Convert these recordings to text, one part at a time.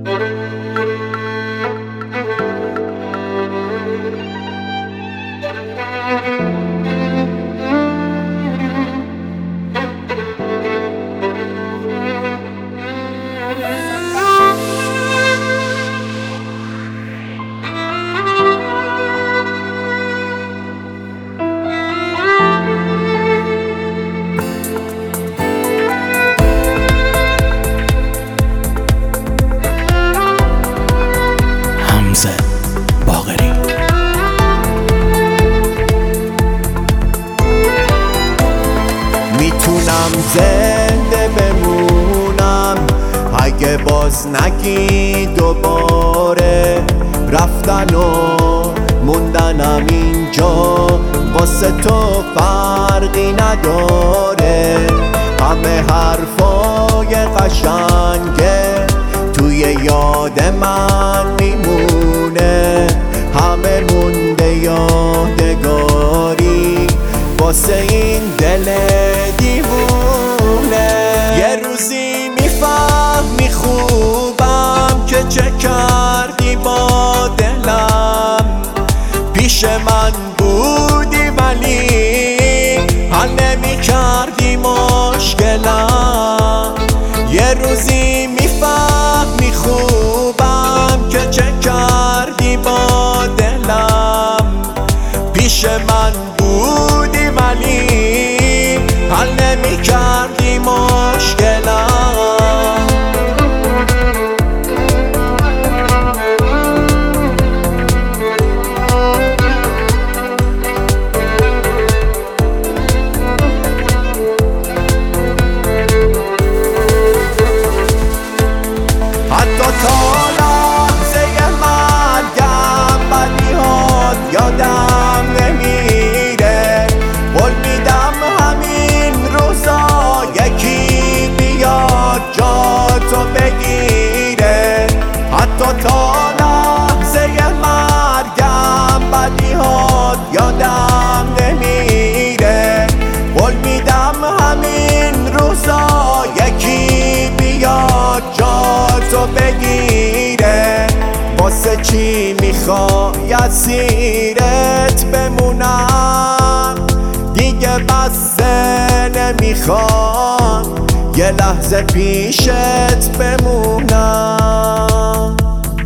میتونم زنده بمونم اگه باز نگی دوباره رفتن و موندنم اینجا واسه تو فرقی نداره. همه حرفای قشنگه توی یاد من میمونه، همه مونده یادگاری واسه این دل دیوونه. یه روزی میفهمی خوبم که چه کردی با دلم، پیش من بودی ولی حل نمی کردی مشکلم. یه روزی میفهمی خوبم که چه کردی با دلم، پیش من بودی ولی حل نمی کردی مشکلم. حتی تا لحظه مرگم بدیهات یادم نمیره. قول میدم همین روزا یکی بیاد جاتو بگیره. حتی تا لحظه مرگم بدیهات یادم نمیره. قول میدم همین روزا یکی بیاد جاتو بگیره. واسه چی میخوای اسیرت بمونم؟ دیگه بسته نمیخوام یه لحظه پیشت بمونم.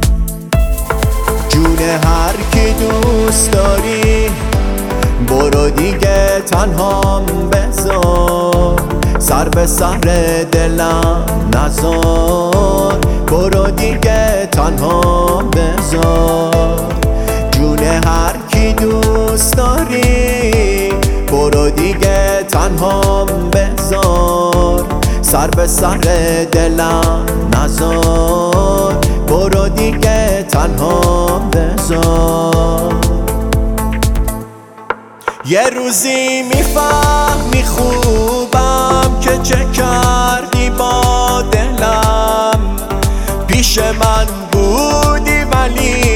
جون هر کی دوست داری برو دیگه تنهام بذار، سر به سر دلم نذار. برو دیگه تنهام بذار، جون هر کی دوست داری برو دیگه تنهام بذار، سر به سر دلم نذار. برو دیگه تنهام بذار. یه روزی میفهمی خوبم که چه کردی با دلم، پیش من بودی ولی